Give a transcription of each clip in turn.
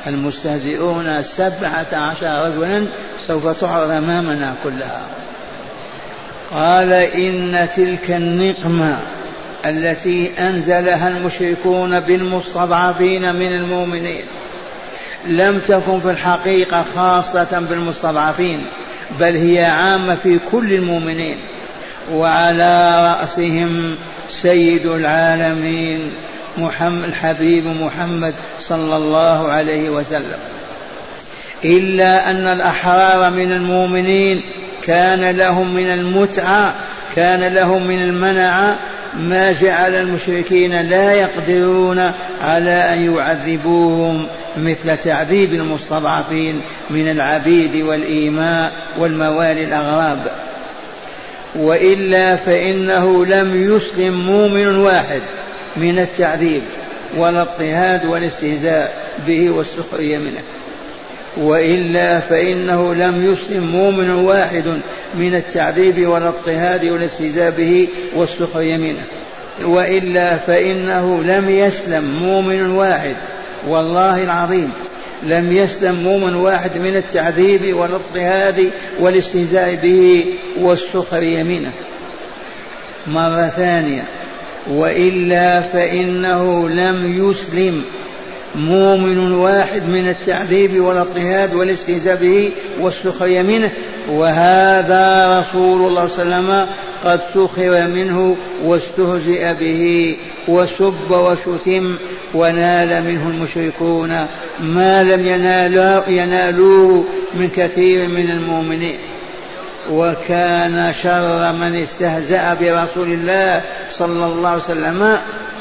المستهزئون 17 رجلا سوف تعرض أمامنا كلها. قال إن تلك النقمة التي أنزلها المشركون بالمستضعفين من المؤمنين لم تكن في الحقيقة خاصة بالمستضعفين، بل هي عامة في كل المؤمنين، وعلى رأسهم سيد العالمين الحبيب محمد صلى الله عليه وسلم. إلا أن الأحرار من المؤمنين كان لهم من المتعة، كان لهم من المنع ما جعل المشركين لا يقدرون على أن يعذبوهم مثل تعذيب المستضعفين من العبيد والإيماء والموالي الأغراب. وإلا فإنه لم يسلم مؤمن واحد من التعذيب والاضطهاد والاستهزاء به والسخرية منه. وإلا فإنه لم يسلم مؤمن واحد من التعذيب والاضطهاد والاستهزاء به والسخرية منه. وإلا فإنه لم يسلم مؤمن واحد، والله العظيم لم يسلم مؤمن واحد من التعذيب والاضطهاد والاستهزاء به والسخرية منه. مرة ثانية، وإلا فإنه لم يسلم مؤمن واحد من التعذيب والاضطهاد والاستهزاء به والسخرية منه. وهذا رسول الله صلى الله عليه وسلم قد سخر منه واستهزئ به وسب وشتم، ونال منه المشركون ما لم ينالوه من كثير من المؤمنين. وكان شر من استهزأ برسول الله صلى الله عليه وسلم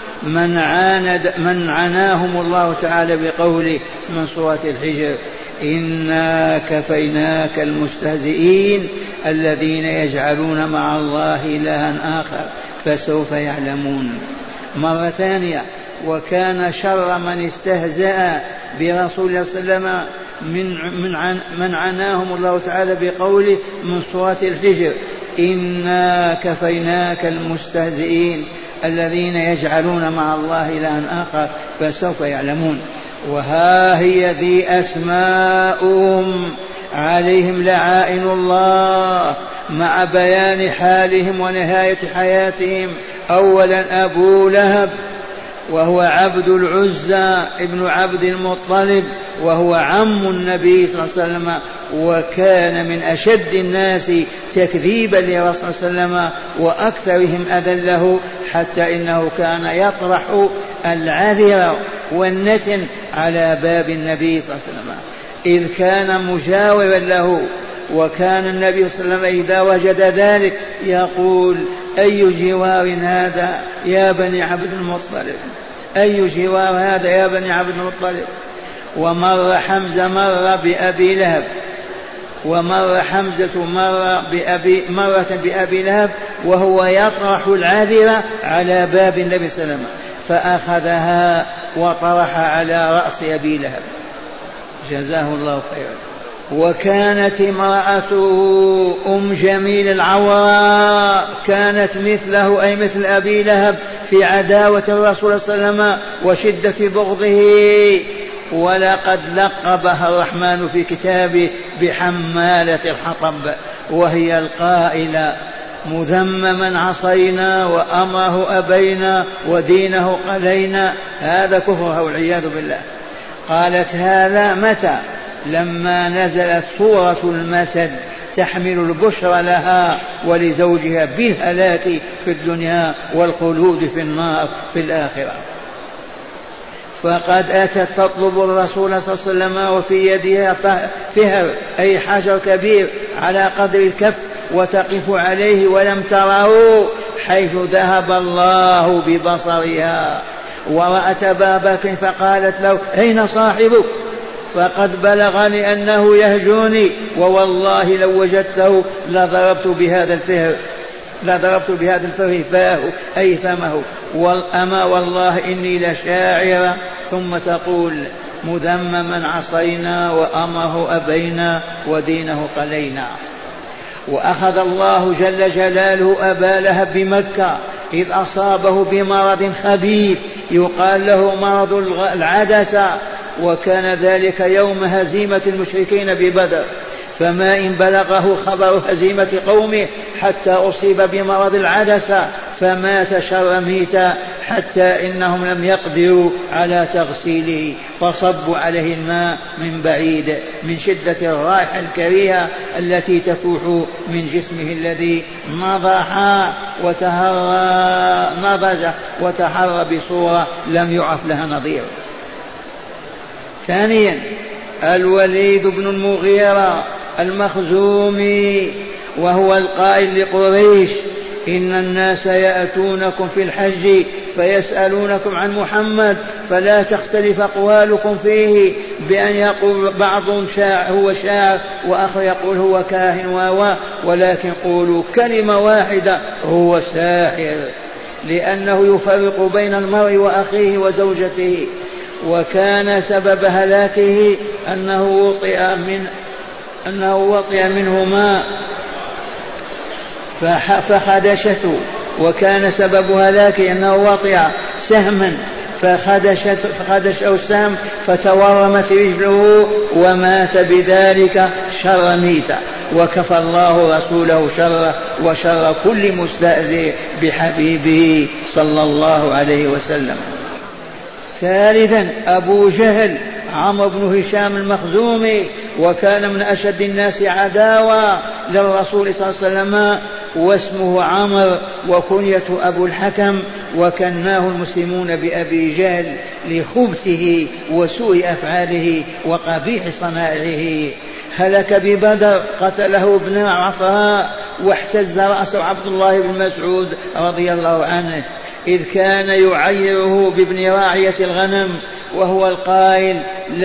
من عناهم الله تعالى بقوله من سورة الحجر: إنا كفيناك المستهزئين الذين يجعلون مع الله إلها آخر فسوف يعلمون. مرة ثانية، وكان شر من استهزأ برسول الله صلى الله عليه وسلم من عناهم الله تعالى بقوله من سورة الحجر: إنا كفيناك المستهزئين الذين يجعلون مع الله إلها آخر فسوف يعلمون. وها هي ذي أسماؤهم عليهم لعائن الله، مع بيان حالهم ونهاية حياتهم. أولا أبو لهب، وهو عبد العزى ابن عبد المطلب، وهو عم النبي صلى الله عليه وسلم، وكان من أشد الناس تكذيبا لرسول الله صلى الله عليه وسلم وأكثرهم أذى له، حتى إنه كان يطرح العذر والنتن على باب النبي صلى الله عليه وسلم إذ كان مجاورا له. وكان النبي صلى الله عليه وسلم إذا وجد ذلك يقول: أي جوار هذا يا بني عبد المطلب، أي جوار هذا يا بني عبد المطلب. ومر حمزة مر بأبي لهب، ومر حمزة مرة بأبي لهب وهو يطرح العذرة على باب النبي صلى الله عليه وسلم، فأخذها وطرح على رأس أبي لهب جزاه الله خيرا. وكانت امرأته أم جميل العوراء، كانت مثله أي مثل أبي لهب في عداوة الرسول صلى الله عليه وسلم وشدة بغضه. ولقد لقبها الرحمن في كتابه بحمالة الحطب، وهي القائلة: مذمما عصينا وأمره أبينا ودينه قلينا. هذا كفرها والعياذ بالله. قالت هذا متى؟ لما نزلت سورة المسد تحمل البشرى لها ولزوجها بالهلاك في الدنيا والخلود في النار في الآخرة. فقد أتت تطلب الرسول صلى الله عليه وسلم وفي يدها فهر أي حجر كبير على قدر الكف، وتقف عليه ولم تره، حيث ذهب الله ببصرها. ورأت أبا بكر فقالت له: أين صاحبك؟ فقد بلغني أنه يهجوني، ووالله لو وجدته لضربت بهذا الفر فاه أي فمه. أما والله إني لشاعرة. ثم تقول: مذمما عصينا وأمره أبينا ودينه قلينا. وأخذ الله جل جلاله أبا لهب بمكة إذ أصابه بمرض خبيث يقال له مرض العدسة، وكان ذلك يوم هزيمة المشركين ببدر، فما إن بلغه خبر هزيمة قومه حتى أصيب بمرض العدسة فمات شرميتا، حتى إنهم لم يقدروا على تغسيله فصبوا عليه الماء من بعيد من شدة الرائحة الكريهة التي تفوح من جسمه الذي نضج وتحرى بصورة لم يعرف لها نظير. ثانيا الوليد بن المغيرة المخزومي، وهو القائل لقريش: إن الناس يأتونكم في الحج فيسألونكم عن محمد فلا تختلف أقوالكم فيه، بأن يقول بعض هو شاعر وآخر يقول هو كاهن ولكن قولوا كلمة واحدة: هو ساحر، لأنه يفرق بين المرء وأخيه وزوجته. وكان سبب هلاكه أنه وطئ منه ماء فخدشته، وكان سبب هلاكه أنه وطئ سهما فخدشه السهم فتورمت رجله ومات بذلك شرميتا، وكفى الله رسوله شره وشر كل مستهزئ بحبيبه صلى الله عليه وسلم. ثالثا أبو جهل عمرو بن هشام المخزومي، وكان من أشد الناس عداوة للرسول صلى الله عليه وسلم، واسمه عمرو وكنيته أبو الحكم، وكناه المسلمون بأبي جهل لخبثه وسوء أفعاله وقبيح صنائعه. هلك ببدر، قتله ابن عفراء واحتز رأسه عبد الله بن مسعود رضي الله عنه، إذ كان يعيره بابن راعية الغنم، وهو القائل: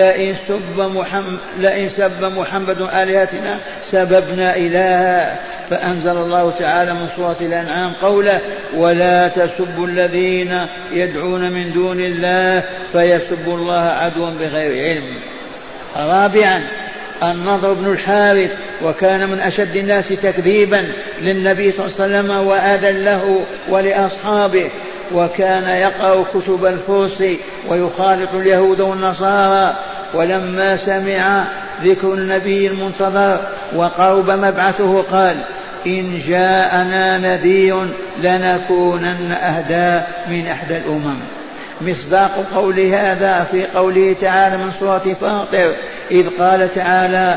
لئن سب محمد آلهتنا سببنا إلها. فأنزل الله تعالى من سورة الأنعام قوله: ولا تسبوا الذين يدعون من دون الله فيسبوا الله عدوا بغير علم. رابعا النضر بن الحارث، وكان من أشد الناس تكذيبا للنبي صلى الله عليه وسلم وآذى له ولأصحابه، وكان يقرأ كتب الفرس ويخالط اليهود والنصارى. ولما سمع ذكر النبي المنتظر وقرب مبعثه قال: إن جاءنا نذير لنكونن أهدى من إحدى الأمم. مصداق قول هذا في قوله تعالى من سورة فاطر إذ قال تعالى: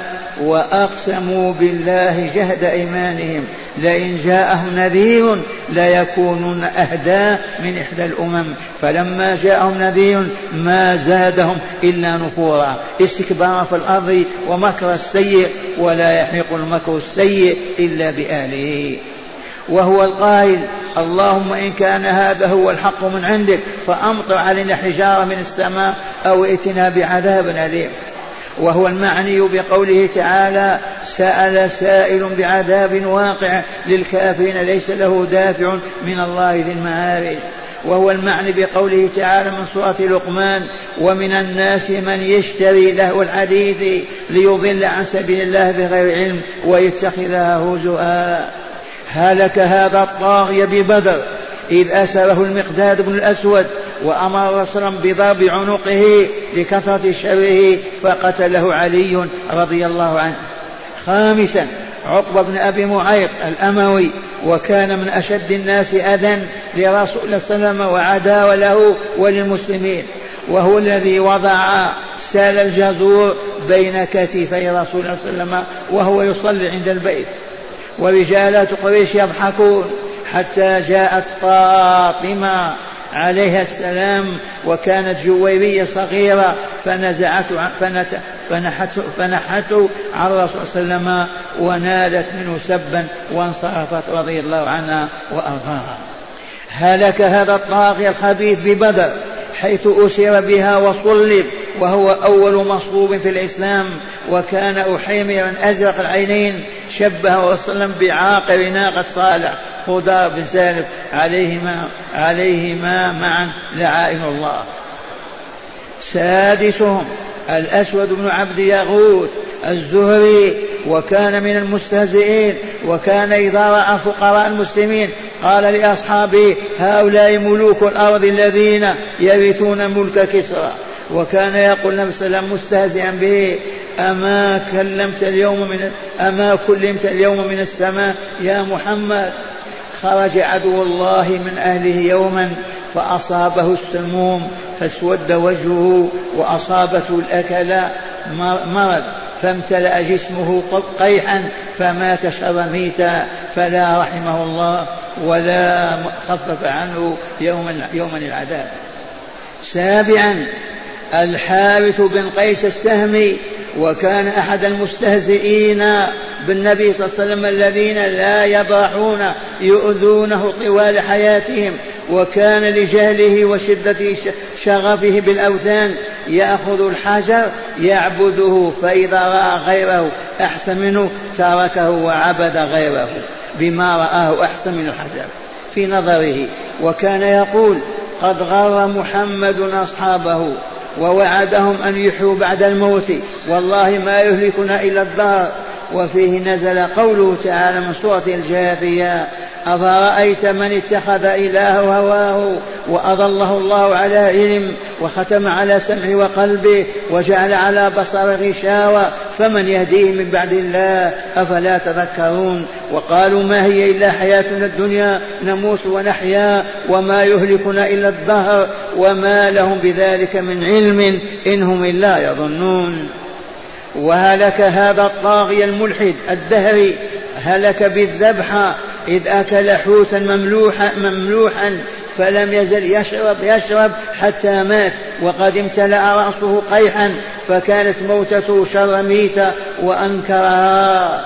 وأقسموا بالله جهد أيمانهم لئن جاءهم نذير ليكونن أهدى من إحدى الأمم. فلما جاءهم نذير ما زادهم إلا نفورا، استكبارا في الأرض ومكر السيء، ولا يحيق المكر السيء إلا بأهله. وهو القائل: اللهم إن كان هذا هو الحق من عندك فأمطر علينا حجارة من السماء أو ائتنا بعذاب أليم. وهو المعني بقوله تعالى: سأل سائل بعذاب واقع للكافرين ليس له دافع من الله ذي المعارج. وهو المعني بقوله تعالى من سورة لقمان: ومن الناس من يشتري لهو الحديث ليضل عن سبيل الله بغير علم ويتخذها هزؤا. هلك هذا الطاغية ببدر إذ أسره المقداد بن الأسود، وأمر رسولا بضرب عنقه لكثرة شره فقتله علي رضي الله عنه. خامسا عقبة بن أبي معيط الأموي، وكان من أشد الناس أذى لرسول الله صلى الله عليه وسلم وعداوة له وللمسلمين، وهو الذي وضع سال الجزور بين كتفي رسول الله صلى الله عليه وسلم وهو يصلي عند البيت، ورجالات قريش يضحكون حتى جاءت فاطمة عليها السلام، وكانت جويرية صغيرة فنحته عن الرسول صلى الله عليه وسلم ونالت منه سبا وانصرفت رضي الله عنها وأرضاها. هلك هذا الطاغية الخبيث ببدر حيث أسر بها وصلب، وهو أول مصلوب في الإسلام، وكان أحيمرا أزرق العينين شبه وسلم بعاقر ناقة صالح خضار بن سالف عليهما معا لعائن الله. سادسهم الأسود بن عبد يغوث الزهري، وكان من المستهزئين، وكان إذا رأى فقراء المسلمين قال لأصحابه: هؤلاء ملوك الأرض الذين يرثون ملك كسرى، وكان يقول النبي صلى الله عليه وسلم مستهزئا به: أما كلمت اليوم من السماء يا محمد؟ خرج عدو الله من أهله يوما فأصابه السموم فاسود وجهه وأصابته الأكلة مرض فامتلأ جسمه قيحا فمات شرميتا، فلا رحمه الله ولا خفف عنه يوما العذاب. سابعا الحارث بن قيس السهمي، وكان أحد المستهزئين بالنبي صلى الله عليه وسلم الذين لا يبرحون يؤذونه طوال حياتهم، وكان لجهله وشدة شغفه بالأوثان يأخذ الحجر يعبده، فإذا رأى غيره أحسن منه تركه وعبد غيره بما رآه أحسن من الحجر في نظره. وكان يقول: قد غر محمد أصحابه ووعدهم أن يحيوا بعد الموت، والله ما يهلكنا إلا الدهر. وفيه نزل قوله تعالى من سورة الجاثية: أفرأيت من اتخذ إلهه هواه وأضله الله على علم وختم على سمعه وقلبه وجعل على بصره غشاوة فمن يهديه من بعد الله أفلا تذكرون. وقالوا ما هي إلا حياتنا الدنيا نموت ونحيا وما يهلكنا إلا الدهر وما لهم بذلك من علم إنهم إلا يظنون. وهلك هذا الطاغية الملحد الدهري، هلك بالذبح إذ أكل حوتا مملوحا فلم يزل يشرب حتى مات، وقد امتلأ رأسه قيحا فكانت موتته شر ميتة وأنكرها.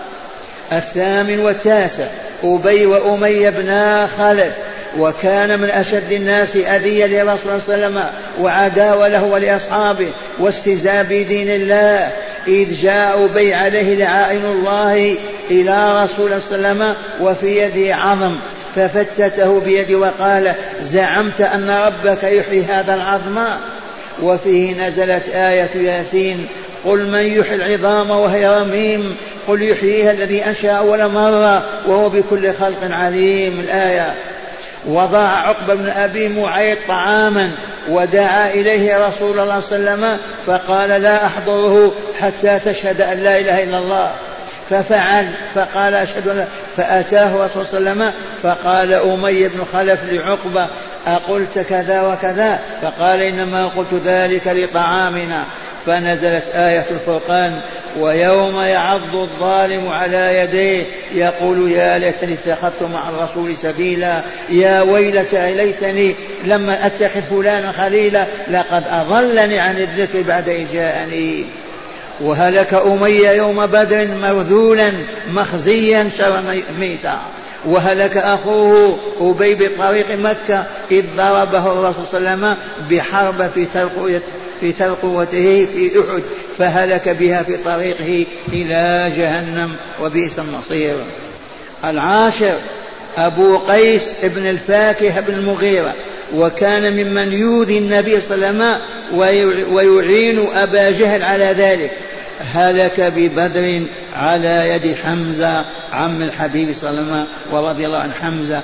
8 أبي وأمية بن خلف، وكان من أشد الناس أذية لرسول الله صلى الله عليه وسلم وعداوة له ولأصحابه واستهزاء بدين الله، إذ جاء أبي عليه لعائن الله إلى رسول الله صلى الله عليه وسلم وفي يده عظم ففتته بيده وقال: زعمت أن ربك يحيي هذا العظم؟ وفيه نزلت آية ياسين: قل من يحيي العظام وهي رميم قل يحييها الذي أنشأ أول مرة وهو بكل خلق عليم. الآية. وضع عقبة بن أبي معيط طعاما ودعا إليه رسول الله صلى الله عليه وسلم فقال: لا أحضره حتى تشهد أن لا إله إلا الله. ففعل فقال: أشهد أن. فأتاه رسول الله صلى الله عليه وسلم فقال أمية بن خلف لعقبة: أقلت كذا وكذا؟ فقال: إنما قلت ذلك لطعامنا. فنزلت آية الفرقان: ويوم يعض الظالم على يديه يقول يا ليتني اتخذت مع الرسول سبيلا يا ويلتى ليتني لما أتخذ فلانا خليلا لقد أضلني عن الذكر بعد إذ جاءني. وهلك أمية يوم بدر مرذولا مخزيا شرميتا. وهلك أخوه أبي بطريق مكة إذ ضربه الرسول صلى الله عليه وسلم بحرب في ترقوته في أحد فهلك بها في طريقه إلى جهنم وبئس المصير. 10 أبو قيس ابن الفاكه بن المغيرة، وكان ممن يؤذي النبي صلى الله عليه وسلم ويعين أبا جهل على ذلك، هلك ببدر على يد حمزة عم الحبيب صلى الله عليه وسلم ورضي الله عن حمزة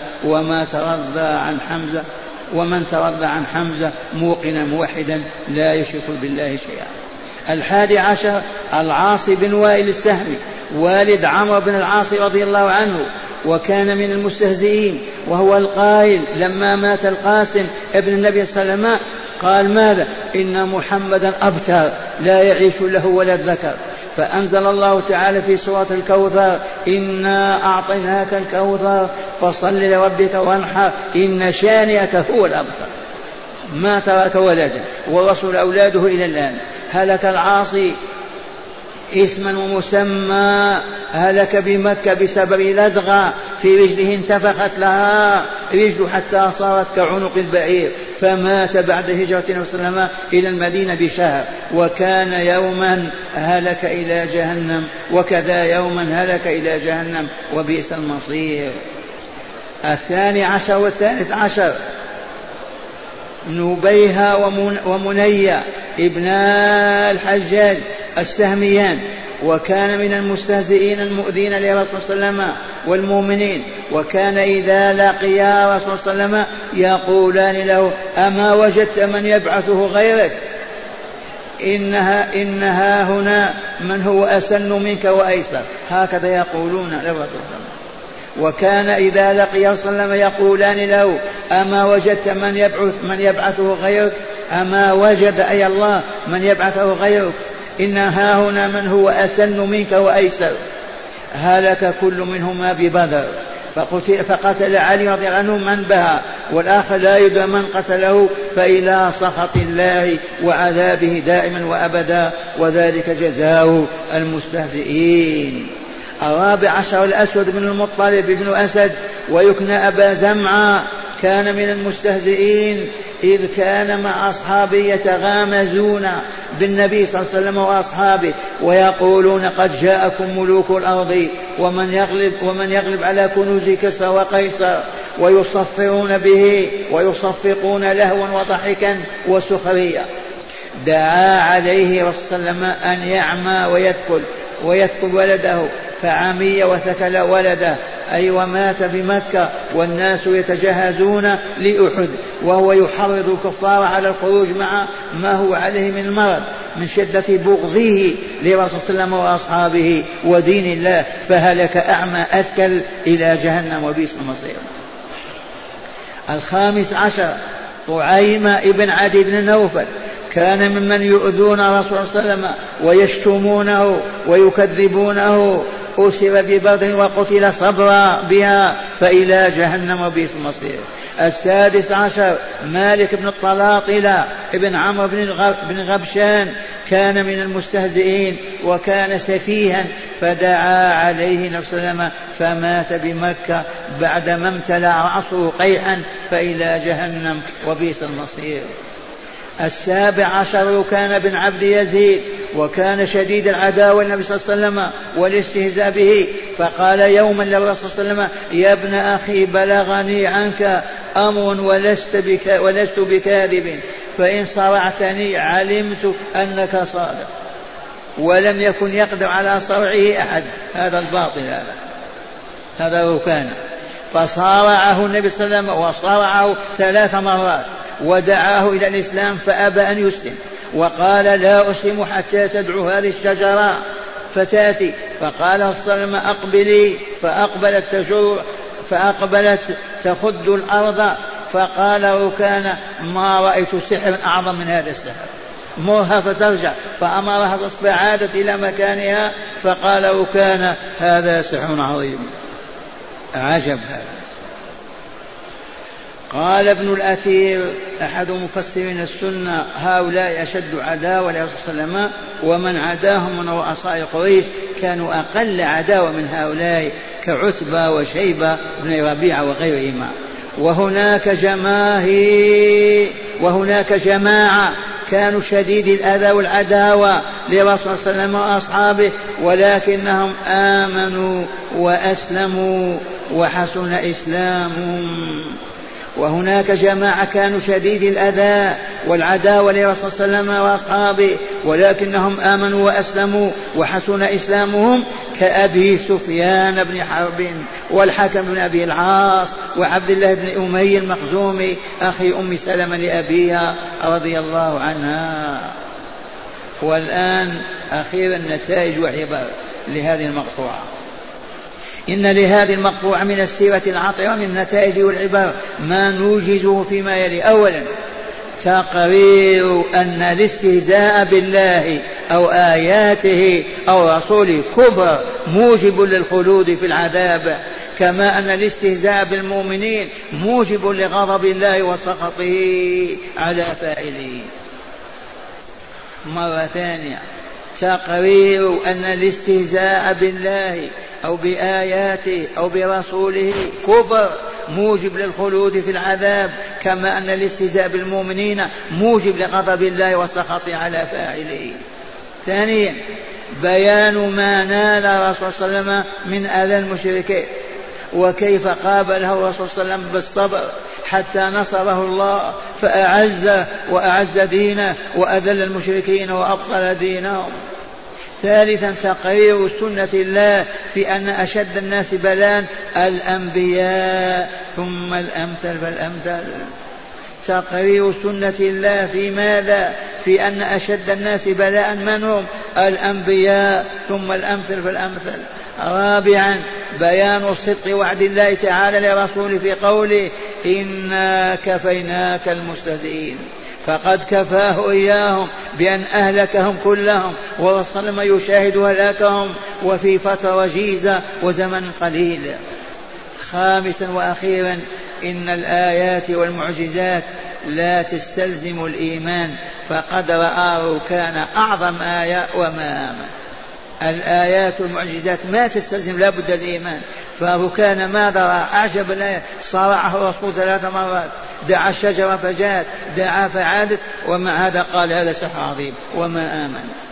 ومن ترضى عن حمزة موقنا موحدا لا يشرك بالله شيئا. 11 العاص بن وائل السهمي والد عمرو بن العاص رضي الله عنه، وكان من المستهزئين، وهو القائل لما مات القاسم ابن النبي صلى الله عليه وسلم قال: ماذا؟ إن محمدا أبتر لا يعيش له ولا ذكر. فأنزل الله تعالى في سورة الكوثر: إنا أعطيناك الكوثر فصل لربك وانحر إن شانئك هو الأبتر. ما ترك ولدا ورسول أولاده إلى الآن. هلك العاصي اسما ومسمى، هلك بمكة بسبب لدغة في رجله انتفخت لها رجل حتى صارت كعنق البعير، فمات بعد هجرة النبي صلى الله عليه وسلم إلى المدينة بشهر. وكان يوما هلك إلى جهنم، وكذا يوما هلك إلى جهنم وبئس المصير. 12 و13 نبيها ومنية ابنا الحجاج السهميان، وكان من المستهزئين المؤذين لرسول صلى الله عليه وسلم والمؤمنين، وكان إذا لقيا رسول صلى الله عليه وسلم يقولان له: أما وجدت من يبعثه غيرك؟ إنها هنا من هو أسن منك وأيسر، هكذا يقولون للرسول صلى الله عليه وسلم. وكان إذا لقي صلى الله عليه وسلم يقولان له أما وجدت من يبعثه غيرك، أما وجد أي الله من يبعثه غيرك، إنها هنا من هو أسن منك وأيسر. هلك كل منهما ببدر، فقتل علي رضي الله عنه من بها، والآخر لا يدرى من قتله، فإلى سخط الله وعذابه دائما وأبدا، وذلك جزاء المستهزئين. 14 الأسود بن المطلب بن أسد ويكنى أبا زمعة كان من المستهزئين، إذ كان مع أصحابه يتغامزون بالنبي صلى الله عليه وسلم وأصحابه ويقولون قد جاءكم ملوك الأرض ومن يغلب على كنوز كسرى وقيصر، ويصفرون به ويصفقون لهوا وضحكا وسخرية. دعا عليه رسول الله صلى الله عليه وسلم أن يعمى ويثكل ولده، فعمي وثكل ولده، أي ومات بمكة والناس يتجهزون لأحد، وهو يحرض الكفار على الخروج مع ما هو عليه من المرض من شدة بغضه لرسول صلى الله عليه وسلم وأصحابه ودين الله، فهلك أعمى أثكل إلى جهنم وبئس المصير. 15 طعيمة ابن عدي بن نوفل كان ممن يؤذون رسول الله صلى الله عليه وسلم ويشتمونه ويكذبونه، أسر ببدر وقتل صبرا بها، فإلى جهنم وبئس المصير. 16 مالك بن الطلاطلة ابن عمرو بن غبشان كان من المستهزئين وكان سفيها، فدعا عليه النبي صلى الله عليه وسلم فمات بمكة بعدما امتلأ رأسه قيحا، فإلى جهنم وبئس المصير. 17 كان بن عبد يزيد وكان شديد العداوة للنبي صلى الله عليه وسلم والاستهزاء به، فقال يوما للرسول صلى الله عليه وسلم يا ابن أخي بلغني عنك أمر ولست بكاذب، فإن صرعتني علمت أنك صادق. ولم يكن يقدر على صرعه أحد، هذا الباطل، هذا ركان. فصارعه النبي صلى الله عليه وسلم وصارعه 3 مرات ودعاه إلى الإسلام فأبى أن يسلم، وقال لا أسلم حتى تدعو هذه الشجرة فتأتي، فقال صلى الله عليه وسلم أقبلي، فأقبلت تخد الأرض، فقال ركان ما رأيت سحر أعظم من هذا السحر، مرها فترجع، فأمرها تصبح، عادت إلى مكانها، فقال ركان هذا سحر عظيم. عجب هذا. قال ابن الأثير أحد مفسرين السنة هؤلاء أشد عداوة لرسول صلى الله عليه وسلم، ومن عداهم من رؤساء قريش كانوا أقل عداوة من هؤلاء كعتبة وشيبة بن ربيعة وغيرهما. وهناك جماعة كانوا شديد الأذى والعداوة لرسول صلى الله عليه وسلم وأصحابه، ولكنهم آمنوا وأسلموا وحسن إسلامهم. وهناك جماعة كانوا شديد الأذى والعداوة لرسول صلى الله عليه وسلم وأصحابه، ولكنهم آمنوا وأسلموا وحسن إسلامهم، كأبي سفيان بن حرب والحكم بن أبي العاص وعبد الله بن أمية المخزومي أخي أم سلمة لأبيها رضي الله عنها. والآن أخيرا نتائج وعبر لهذه المقطوعة. إن لهذه المقطوعة من السيرة العطرة من النتائج والعبر ما نوجزه فيما يلي. أولا تقرير أن الاستهزاء بالله أو آياته أو رسوله كفر موجب للخلود في العذاب، كما أن الاستهزاء بالمؤمنين موجب لغضب الله وسخطه على فاعله. مرة ثانية تقرير أن الاستهزاء بالله أو بآياته أو برسوله كفر موجب للخلود في العذاب، كما أن الاستهزاء بالمؤمنين موجب لغضب الله وسخطه على فاعله. ثانيا بيان ما نال الرسول صلى الله عليه وسلم من أذى المشركين، وكيف قابله الرسول صلى الله عليه وسلم بالصبر حتى نصره الله فأعزه وأعز دينه وأذل المشركين وأبطل دينهم. ثالثا تقرير سنة الله في أن أشد الناس بلاء الأنبياء ثم الأمثل فالأمثل. تقرير سنة الله في ماذا؟ في أن أشد الناس بلاء من هم؟ الأنبياء، ثم الأمثل فالأمثل. رابعا بيان صدق وعد الله تعالى لرسوله في قوله إنا كفيناك المستهزئين، فقد كفاه إياهم بأن أهلكهم كلهم ورسل ما يشاهد هلاكهم وفي فترة وجيزة وزمن قليل. خامسا وأخيرا إن الآيات والمعجزات لا تستلزم الإيمان، فقد رآه كان أعظم آية وما آمن. الآيات والمعجزات ما تستلزم لا بد الإيمان. فكان ماذا رأى؟ أعجب الآية، صرعه الرسول 3 مرات، دعا الشجرة فجاءت، دعا فعادت، ومع هذا قال هذا سحر عظيم وما آمن.